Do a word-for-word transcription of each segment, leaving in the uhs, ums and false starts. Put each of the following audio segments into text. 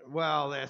Well, that's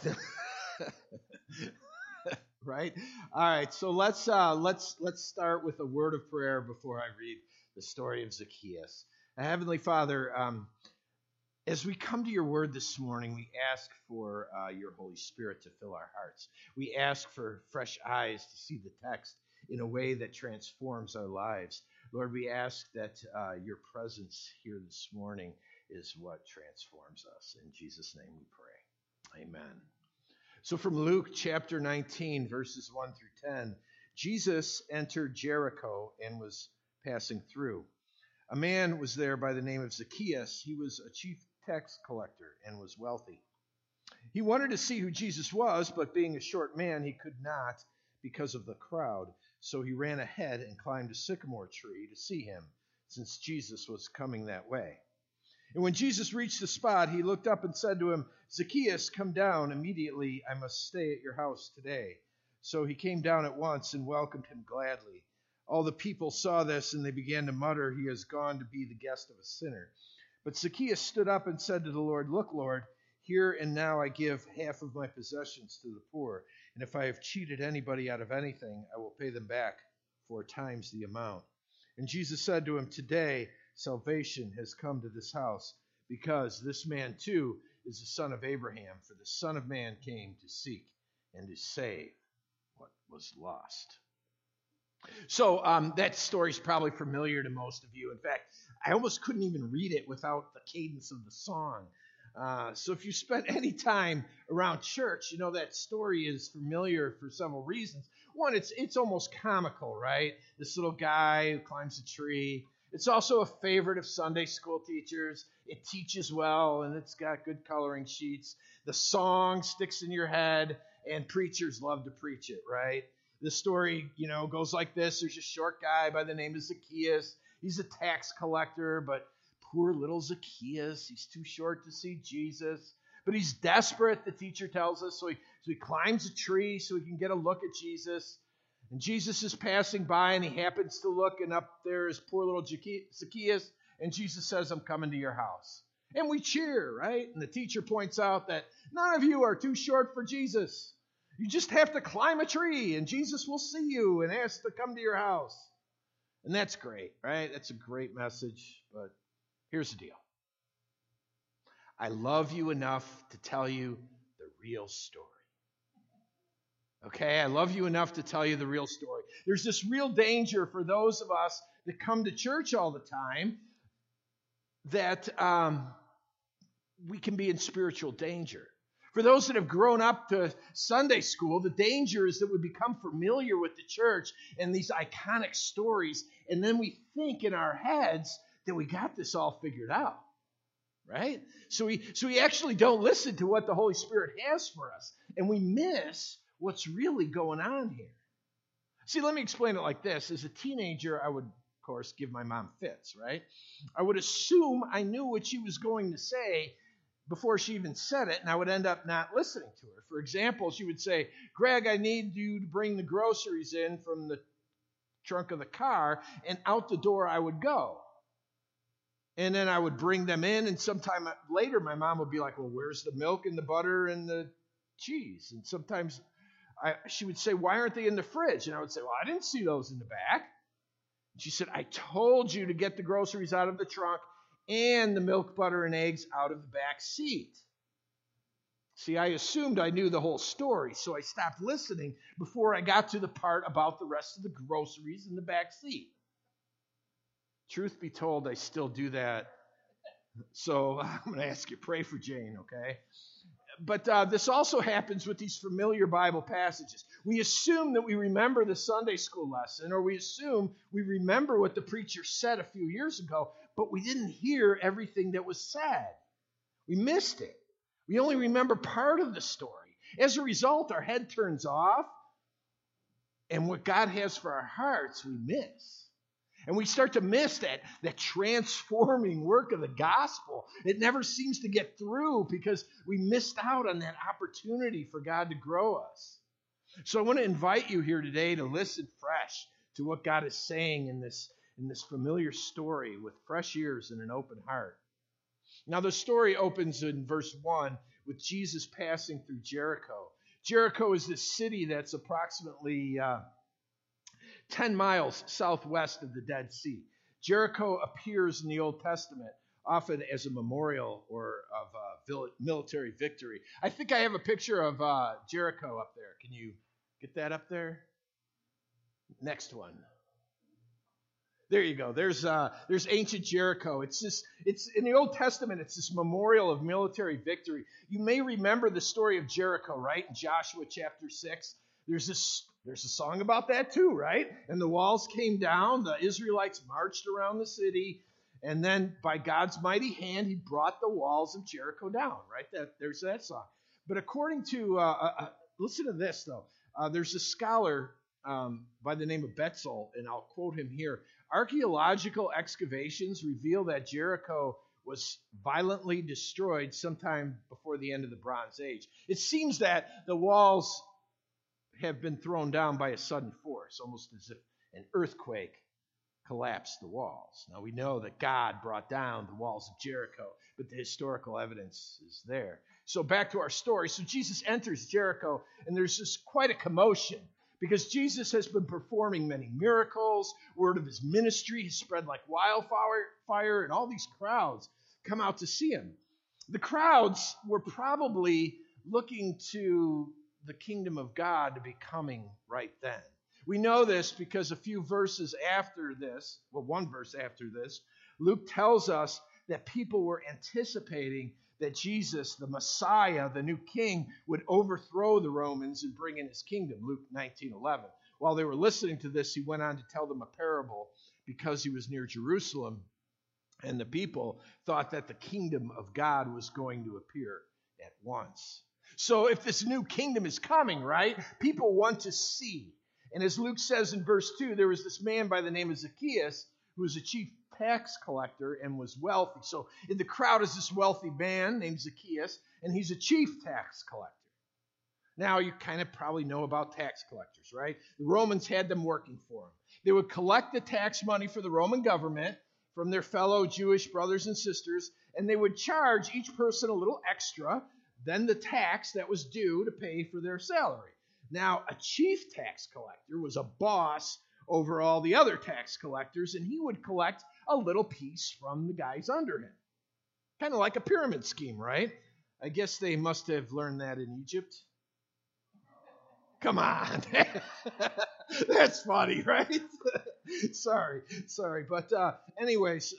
right. All right. So let's uh, let's let's start with a word of prayer before I read the story of Zacchaeus. Heavenly Father, um, as we come to your word this morning, we ask for uh, your Holy Spirit to fill our hearts. We ask for fresh eyes to see the text in a way that transforms our lives. Lord, we ask that uh, your presence here this morning is what transforms us. In Jesus' name we pray. Amen. So from Luke chapter nineteen, verses one through ten, Jesus entered Jericho and was passing through. A man was there by the name of Zacchaeus. He was a chief tax collector and was wealthy. He wanted to see who Jesus was, but being a short man, he could not because of the crowd. So he ran ahead and climbed a sycamore tree to see him, since Jesus was coming that way. And when Jesus reached the spot, he looked up and said to him, "Zacchaeus, come down immediately. I must stay at your house today." So he came down at once and welcomed him gladly. All the people saw this, and they began to mutter, "He has gone to be the guest of a sinner." But Zacchaeus stood up and said to the Lord, "Look, Lord, here and now I give half of my possessions to the poor, and if I have cheated anybody out of anything, I will pay them back four times the amount." And Jesus said to him, "Today salvation has come to this house, because this man too is the son of Abraham, for the Son of Man came to seek and to save what was lost." So um, that story is probably familiar to most of you. In fact, I almost couldn't even read it without the cadence of the song. Uh, so if you spent any time around church, you know that story is familiar for several reasons. One, it's it's almost comical, right? This little guy who climbs a tree. It's also a favorite of Sunday school teachers. It teaches well, and it's got good coloring sheets. The song sticks in your head, and preachers love to preach it, right? The story, you know, goes like this. There's a short guy by the name of Zacchaeus. He's a tax collector, but poor little Zacchaeus, he's too short to see Jesus. But he's desperate, the teacher tells us, so he, so he climbs a tree so he can get a look at Jesus. And Jesus is passing by, and he happens to look, and up there is poor little Zacchaeus, and Jesus says, "I'm coming to your house." And we cheer, right? And the teacher points out that none of you are too short for Jesus. You just have to climb a tree, and Jesus will see you and ask to come to your house. And that's great, right? That's a great message, but here's the deal. I love you enough to tell you the real story. Okay, I love you enough to tell you the real story. There's this real danger for those of us that come to church all the time that um, we can be in spiritual danger. For those that have grown up to Sunday school, the danger is that we become familiar with the church and these iconic stories, and then we think in our heads that we got this all figured out, right? So we, so we actually don't listen to what the Holy Spirit has for us, and we miss what's really going on here. See, let me explain it like this. As a teenager, I would, of course, give my mom fits, right? I would assume I knew what she was going to say before she even said it, and I would end up not listening to her. For example, she would say, "Greg, I need you to bring the groceries in from the trunk of the car," and out the door I would go. And then I would bring them in, and sometime later my mom would be like, "Well, where's the milk and the butter and the cheese?" And sometimes I, she would say, "Why aren't they in the fridge?" And I would say, "Well, I didn't see those in the back." And she said, "I told you to get the groceries out of the trunk and the milk, butter, and eggs out of the back seat." See, I assumed I knew the whole story, so I stopped listening before I got to the part about the rest of the groceries in the back seat. Truth be told, I still do that. So I'm going to ask you to pray for Jane, okay? But uh, this also happens with these familiar Bible passages. We assume that we remember the Sunday school lesson, or we assume we remember what the preacher said a few years ago, but we didn't hear everything that was said. We missed it. We only remember part of the story. As a result, our head turns off, and what God has for our hearts, we miss. And we start to miss that, that transforming work of the gospel. It never seems to get through because we missed out on that opportunity for God to grow us. So I want to invite you here today to listen fresh to what God is saying in this, in this familiar story with fresh ears and an open heart. Now, the story opens in verse one with Jesus passing through Jericho. Jericho is this city that's approximately uh, ten miles southwest of the Dead Sea. Jericho appears in the Old Testament often as a memorial or of uh, military victory. I think I have a picture of uh, Jericho up there. Can you get that up there? Next one. There you go. There's uh, there's ancient Jericho. It's this. It's in the Old Testament. It's this memorial of military victory. You may remember the story of Jericho, right? In Joshua chapter six. There's this. There's a song about that too, right? And the walls came down. The Israelites marched around the city, and then by God's mighty hand, He brought the walls of Jericho down. Right? That there's that song. But according to uh, uh, listen to this though. Uh, there's a scholar um, by the name of Betzel, and I'll quote him here. Archaeological excavations reveal that Jericho was violently destroyed sometime before the end of the Bronze Age. It seems that the walls have been thrown down by a sudden force, almost as if an earthquake collapsed the walls. Now, we know that God brought down the walls of Jericho, but the historical evidence is there. So back to our story. So Jesus enters Jericho, and there's just quite a commotion, because Jesus has been performing many miracles. Word of his ministry has spread like wildfire, fire, and all these crowds come out to see him. The crowds were probably looking to the kingdom of God to be coming right then. We know this because a few verses after this, well, one verse after this, Luke tells us that people were anticipating that Jesus, the Messiah, the new king, would overthrow the Romans and bring in his kingdom, Luke nineteen eleven. While they were listening to this, he went on to tell them a parable because he was near Jerusalem, and the people thought that the kingdom of God was going to appear at once. So if this new kingdom is coming, right, people want to see. And as Luke says in verse two, there was this man by the name of Zacchaeus who was a chief tax collector and was wealthy. So in the crowd is this wealthy man named Zacchaeus, and he's a chief tax collector. Now, you kind of probably know about tax collectors, right? The Romans had them working for them. They would collect the tax money for the Roman government from their fellow Jewish brothers and sisters, and they would charge each person a little extra than the tax that was due to pay for their salary. Now, a chief tax collector was a boss over all the other tax collectors, and he would collect a little piece from the guys under him. Kind of like a pyramid scheme, right? I guess they must have learned that in Egypt. Come on. That's funny, right? sorry, sorry. But uh, anyways,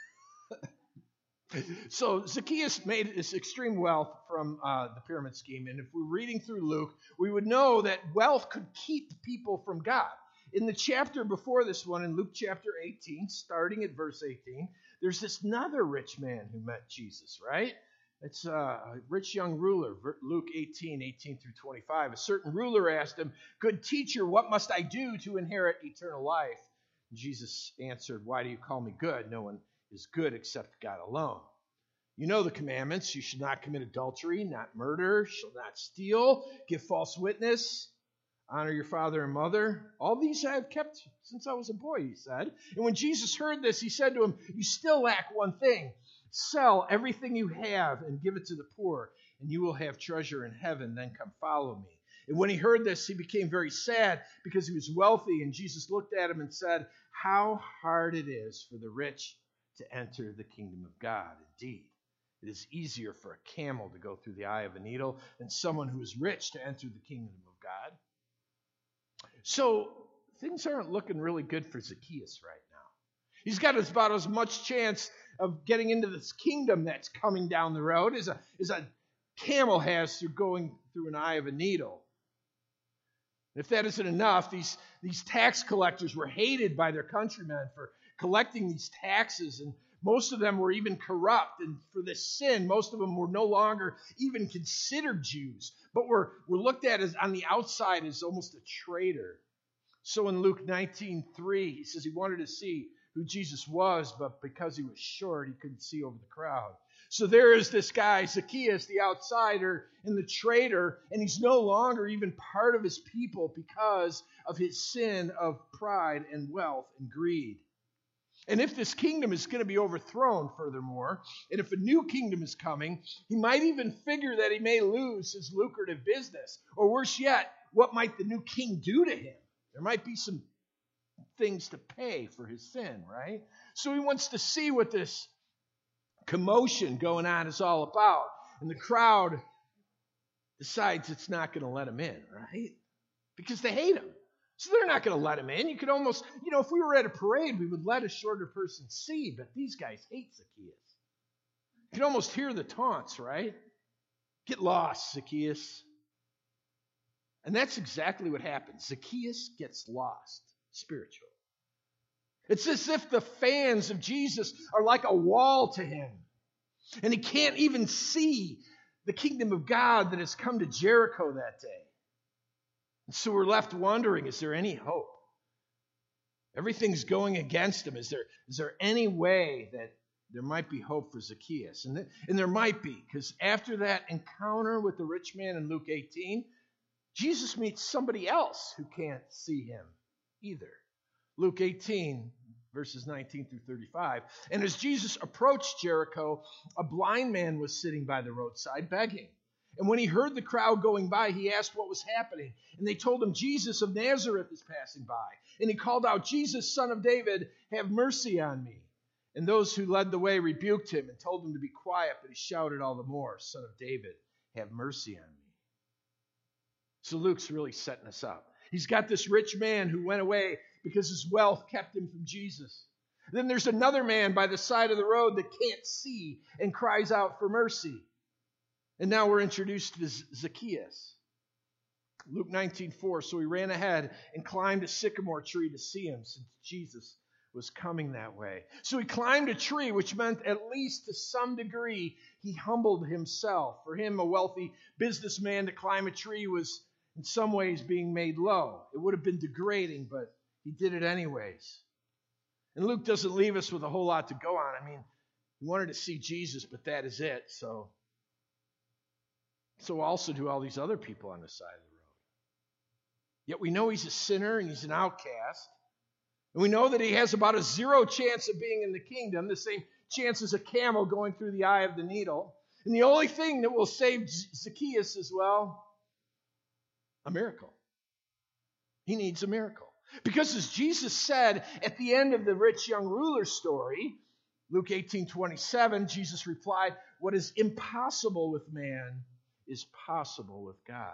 so Zacchaeus made this extreme wealth from uh, the pyramid scheme. And if we're reading through Luke, we would know that wealth could keep people from God. In the chapter before this one, in Luke chapter eighteen, starting at verse eighteen, there's this another rich man who met Jesus, right? It's a rich young ruler, Luke eighteen, eighteen through twenty-five. A certain ruler asked him, "Good teacher, what must I do to inherit eternal life?" And Jesus answered, "Why do you call me good? No one is good except God alone. You know the commandments. You should not commit adultery, not murder, shall not steal, give false witness, honor your father and mother. All these I have kept since I was a boy," he said. And when Jesus heard this, he said to him, "You still lack one thing. Sell everything you have and give it to the poor, and you will have treasure in heaven. Then come follow me." And when he heard this, he became very sad because he was wealthy. And Jesus looked at him and said, "How hard it is for the rich to enter the kingdom of God. Indeed, it is easier for a camel to go through the eye of a needle than someone who is rich to enter the kingdom of God." So things aren't looking really good for Zacchaeus right now. He's got about as much chance of getting into this kingdom that's coming down the road as a, as a camel has through going through an eye of a needle. And if that isn't enough, these, these tax collectors were hated by their countrymen for collecting these taxes, and most of them were even corrupt. And for this sin, most of them were no longer even considered Jews, but were, were looked at as on the outside as almost a traitor. So in Luke nineteen three, he says he wanted to see who Jesus was, but because he was short, he couldn't see over the crowd. So there is this guy, Zacchaeus, the outsider and the traitor, and he's no longer even part of his people because of his sin of pride and wealth and greed. And if this kingdom is going to be overthrown, furthermore, and if a new kingdom is coming, he might even figure that he may lose his lucrative business. Or worse yet, what might the new king do to him? There might be some things to pay for his sin, right? So he wants to see what this commotion going on is all about. And the crowd decides it's not going to let him in, right? Because they hate him. So they're not going to let him in. You could almost, you know, if we were at a parade, we would let a shorter person see, but these guys hate Zacchaeus. You can almost hear the taunts, right? Get lost, Zacchaeus. And that's exactly what happens. Zacchaeus gets lost spiritually. It's as if the fans of Jesus are like a wall to him, and he can't even see the kingdom of God that has come to Jericho that day. And so we're left wondering, is there any hope? Everything's going against him. Is there, is there any way that there might be hope for Zacchaeus? And, th- and there might be, because after that encounter with the rich man in Luke eighteen, Jesus meets somebody else who can't see him either. Luke eighteen, verses nineteen through thirty-five. And as Jesus approached Jericho, a blind man was sitting by the roadside begging. And when he heard the crowd going by, he asked what was happening. And they told him, Jesus of Nazareth is passing by. And he called out, Jesus, son of David, have mercy on me. And those who led the way rebuked him and told him to be quiet, but he shouted all the more, Son of David, have mercy on me. So Luke's really setting us up. He's got this rich man who went away because his wealth kept him from Jesus. Then there's another man by the side of the road that can't see and cries out for mercy. And now we're introduced to Zacchaeus. Luke nineteen four, so he ran ahead and climbed a sycamore tree to see him, since Jesus was coming that way. So he climbed a tree, which meant at least to some degree he humbled himself. For him, a wealthy businessman, to climb a tree was in some ways being made low. It would have been degrading, but he did it anyways. And Luke doesn't leave us with a whole lot to go on. I mean, he wanted to see Jesus, but that is it. So, so also do all these other people on the side of the road. Yet we know he's a sinner and he's an outcast. And we know that he has about a zero chance of being in the kingdom, the same chance as a camel going through the eye of the needle. And the only thing that will save Zacchaeus as well, a miracle. He needs a miracle. Because as Jesus said at the end of the rich young ruler story, Luke eighteen twenty-seven, Jesus replied, what is impossible with man is possible with God.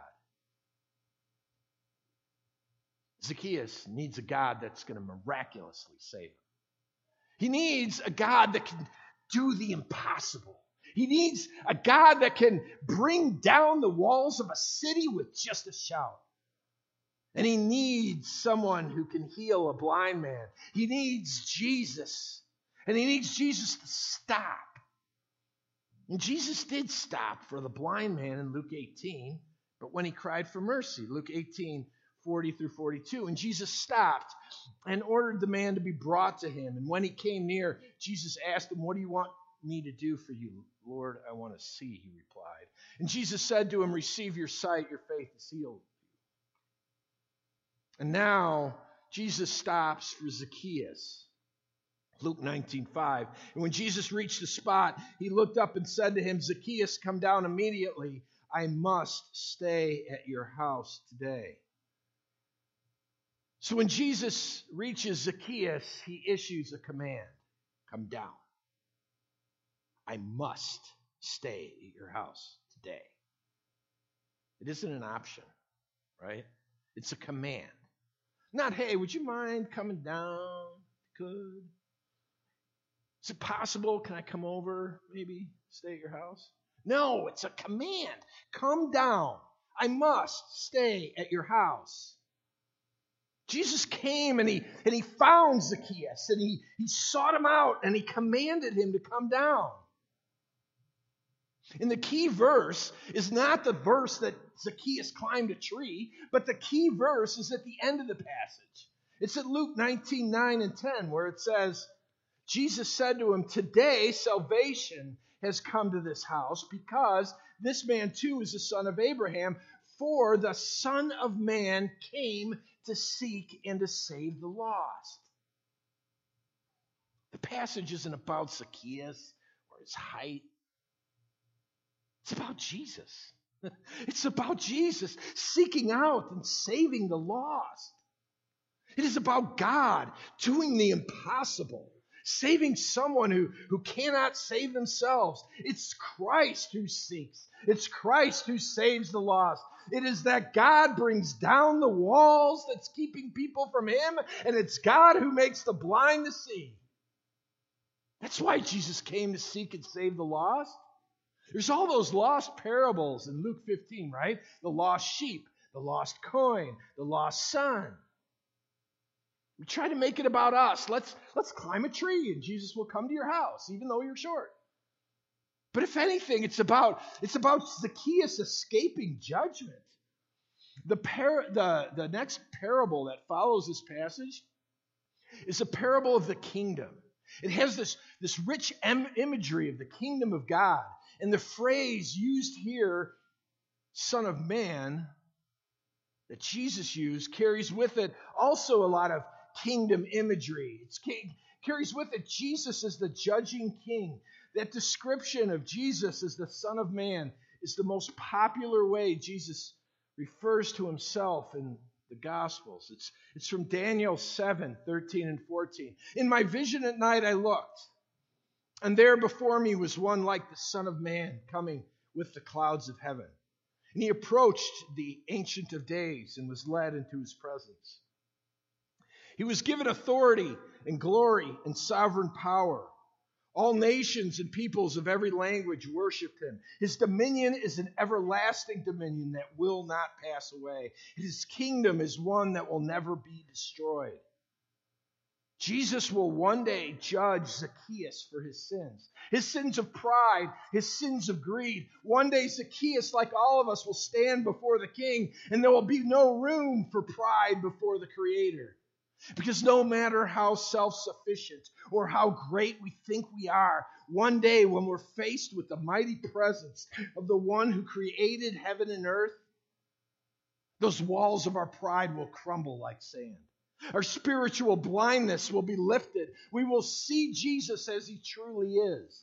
Zacchaeus needs a God that's going to miraculously save him. He needs a God that can do the impossible. He needs a God that can bring down the walls of a city with just a shout. And he needs someone who can heal a blind man. He needs Jesus. And he needs Jesus to stop. And Jesus did stop for the blind man in Luke eighteen, but when he cried for mercy, Luke eighteen, forty through forty-two. And Jesus stopped and ordered the man to be brought to him. And when he came near, Jesus asked him, what do you want me to do for you? Lord, I want to see, he replied. And Jesus said to him, receive your sight, your faith is healed. And now Jesus stops for Zacchaeus. Luke nineteen five. And when Jesus reached the spot, he looked up and said to him, Zacchaeus, come down immediately. I must stay at your house today. So when Jesus reaches Zacchaeus, he issues a command. Come down. I must stay at your house today. It isn't an option, right? It's a command. Not, hey, would you mind coming down? Good. Is it possible? Can I come over, maybe stay at your house? No, it's a command. Come down. I must stay at your house. Jesus came and he, and he found Zacchaeus and he, he sought him out and he commanded him to come down. And the key verse is not the verse that Zacchaeus climbed a tree, but the key verse is at the end of the passage. It's at Luke nineteen, nine and ten, where it says, Jesus said to him, today salvation has come to this house because this man too is the son of Abraham, for the Son of Man came to seek and to save the lost. The passage isn't about Zacchaeus or his height. It's about Jesus. It's about Jesus seeking out and saving the lost. It is about God doing the impossible, saving someone who, who cannot save themselves. It's Christ who seeks. It's Christ who saves the lost. It is that God brings down the walls that's keeping people from him, and it's God who makes the blind to see. That's why Jesus came to seek and save the lost. There's all those lost parables in Luke fifteen, right? The lost sheep, the lost coin, the lost son. We try to make it about us. Let's, let's climb a tree and Jesus will come to your house, even though you're short. But if anything, it's about, it's about Zacchaeus escaping judgment. The, par- the, the next parable that follows this passage is a parable of the kingdom. It has this, this rich em- imagery of the kingdom of God. And the phrase used here, Son of Man, that Jesus used, carries with it also a lot of kingdom imagery. It carries with it Jesus as the judging king. That description of Jesus as the Son of Man is the most popular way Jesus refers to himself in the Gospels. It's, it's from Daniel seven, thirteen and fourteen. In my vision at night I looked, and there before me was one like the Son of Man coming with the clouds of heaven. And he approached the Ancient of Days and was led into his presence. He was given authority and glory and sovereign power. All nations and peoples of every language worshiped him. His dominion is an everlasting dominion that will not pass away. His kingdom is one that will never be destroyed. Jesus will one day judge Zacchaeus for his sins. His sins of pride, his sins of greed. One day Zacchaeus, like all of us, will stand before the king, and there will be no room for pride before the Creator. Because no matter how self-sufficient or how great we think we are, one day when we're faced with the mighty presence of the one who created heaven and earth, those walls of our pride will crumble like sand. Our spiritual blindness will be lifted. We will see Jesus as he truly is.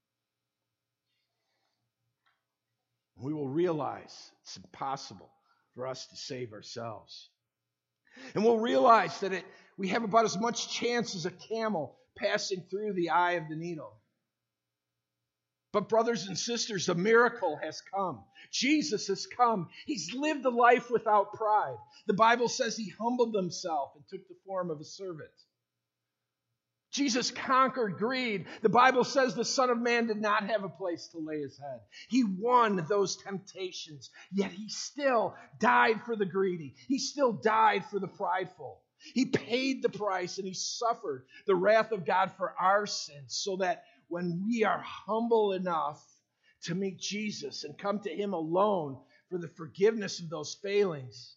We will realize it's impossible for us to save ourselves. And we'll realize that it, we have about as much chance as a camel passing through the eye of the needle. But brothers and sisters, a miracle has come. Jesus has come. He's lived a life without pride. The Bible says he humbled himself and took the form of a servant. Jesus conquered greed. The Bible says the Son of Man did not have a place to lay his head. He won those temptations, yet he still died for the greedy. He still died for the prideful. He paid the price and he suffered the wrath of God for our sins so that when we are humble enough to meet Jesus and come to him alone for the forgiveness of those failings,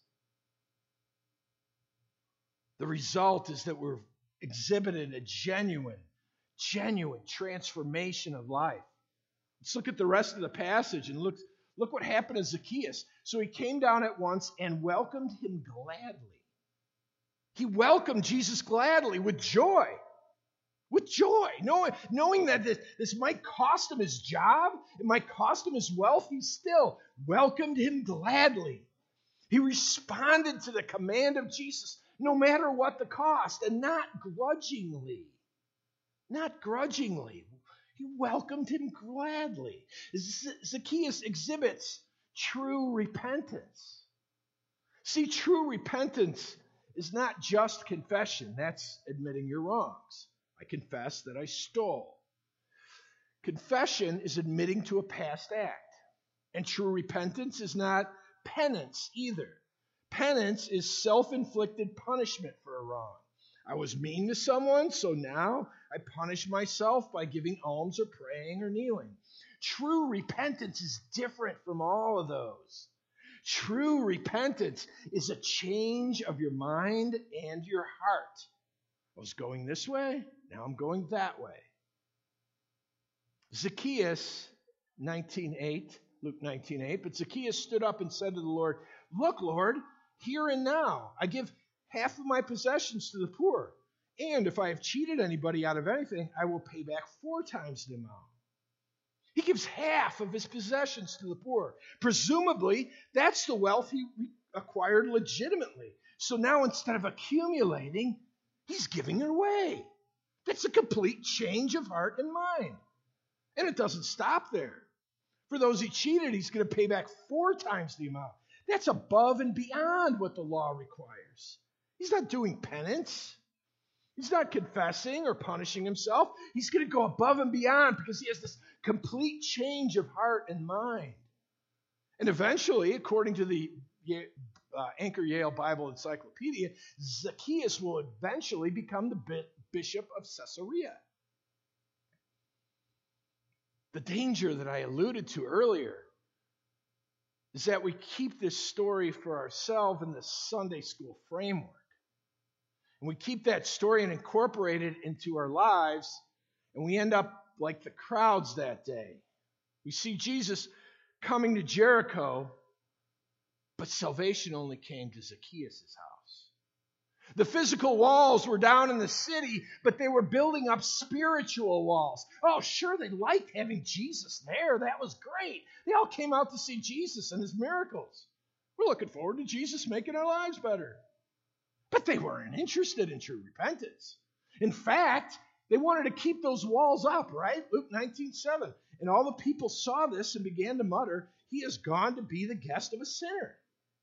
the result is that we're exhibited a genuine, genuine transformation of life. Let's look at the rest of the passage and look, look what happened to Zacchaeus. So he came down at once and welcomed him gladly. He welcomed Jesus gladly with joy. With joy, knowing, knowing that this, this might cost him his job, it might cost him his wealth, he still welcomed him gladly. He responded to the command of Jesus, no matter what the cost, and not grudgingly. Not grudgingly. He welcomed him gladly. Zacchaeus exhibits true repentance. See, true repentance is not just confession. That's admitting your wrongs. I confess that I stole. Confession is admitting to a past act. And true repentance is not penance either. Penance is self-inflicted punishment for a wrong. I was mean to someone, so now I punish myself by giving alms or praying or kneeling. True repentance is different from all of those. True repentance is a change of your mind and your heart. I was going this way, now I'm going that way. Zacchaeus, nineteen eight, Luke nineteen eight, but Zacchaeus stood up and said to the Lord, "Look, Lord, here and now I give half of my possessions to the poor. And if I have cheated anybody out of anything, I will pay back four times the amount. He gives half of his possessions to the poor. Presumably, that's the wealth he acquired legitimately. So now instead of accumulating, he's giving it away. That's a complete change of heart and mind. And it doesn't stop there. For those he cheated, he's going to pay back four times the amount. That's above and beyond what the law requires. He's not doing penance. He's not confessing or punishing himself. He's going to go above and beyond because he has this complete change of heart and mind. And eventually, according to the uh, Anchor Yale Bible Encyclopedia, Zacchaeus will eventually become the bishop of Caesarea. The danger that I alluded to earlier is that we keep this story for ourselves in the Sunday school framework. And we keep that story and incorporate it into our lives, and we end up like the crowds that day. We see Jesus coming to Jericho, but salvation only came to Zacchaeus' house. The physical walls were down in the city, but they were building up spiritual walls. Oh, sure, they liked having Jesus there. That was great. They all came out to see Jesus and his miracles. We're looking forward to Jesus making our lives better. But they weren't interested in true repentance. In fact, they wanted to keep those walls up, right? Luke nineteen seven. And all the people saw this and began to mutter, "He has gone to be the guest of a sinner."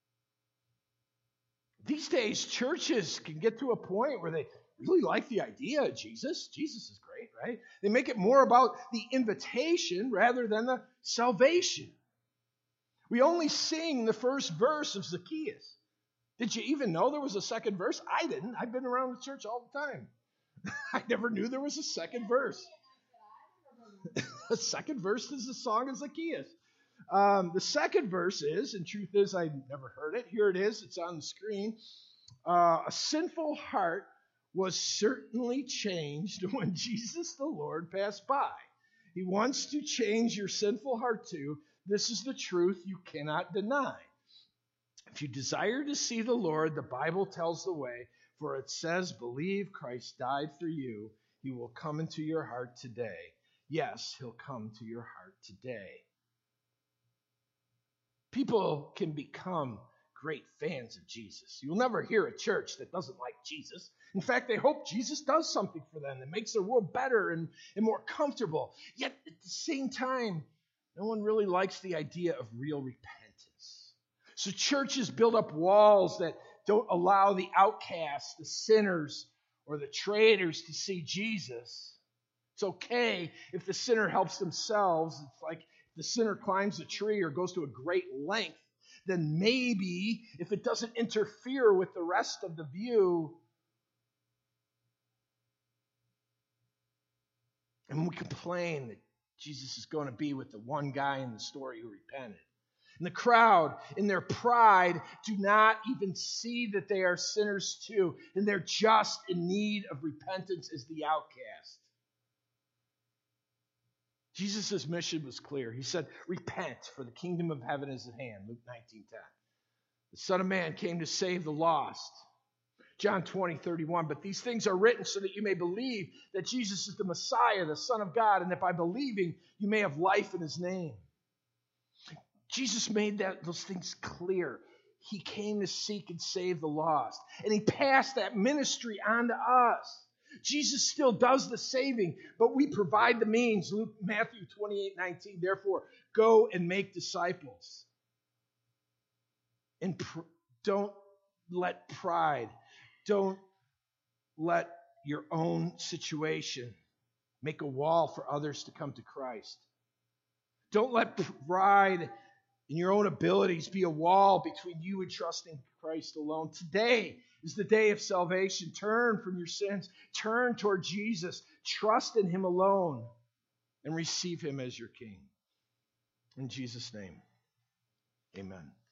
These days, churches can get to a point where they really like the idea of Jesus. Jesus is great, right? They make it more about the invitation rather than the salvation. We only sing the first verse of Zacchaeus. Did you even know there was a second verse? I didn't. I've been around the church all the time. I never knew there was a second verse. The second verse is the song of Zacchaeus. Um, the second verse is, and truth is, I never heard it. Here it is. It's on the screen. Uh, a sinful heart was certainly changed when Jesus the Lord passed by. He wants to change your sinful heart too. This is the truth you cannot deny. If you desire to see the Lord, the Bible tells the way, for it says, believe Christ died for you. He will come into your heart today. Yes, he'll come to your heart today. People can become great fans of Jesus. You'll never hear a church that doesn't like Jesus. In fact, they hope Jesus does something for them that makes their world better and, and more comfortable. Yet at the same time, no one really likes the idea of real repentance. So churches build up walls that don't allow the outcasts, the sinners, or the traitors to see Jesus. It's okay if the sinner helps themselves. It's like if the sinner climbs a tree or goes to a great length, then maybe if it doesn't interfere with the rest of the view. And we complain that Jesus is going to be with the one guy in the story who repented. And the crowd, in their pride, do not even see that they are sinners too, and they're just in need of repentance as the outcast. Jesus' mission was clear. He said, repent, for the kingdom of heaven is at hand, Luke nineteen ten. The Son of Man came to save the lost, John twenty thirty-one. But these things are written so that you may believe that Jesus is the Messiah, the Son of God, and that by believing you may have life in his name. Jesus made that those things clear. He came to seek and save the lost. And he passed that ministry on to us. Jesus still does the saving, but we provide the means. Luke, Matthew twenty-eight nineteen. Therefore, go and make disciples. And pr- don't let pride, don't let your own situation make a wall for others to come to Christ. Don't let pride and your own abilities be a wall between you and trusting Christ alone. Today is the day of salvation. Turn from your sins. Turn toward Jesus. Trust in him alone and receive him as your King. In Jesus' name, amen.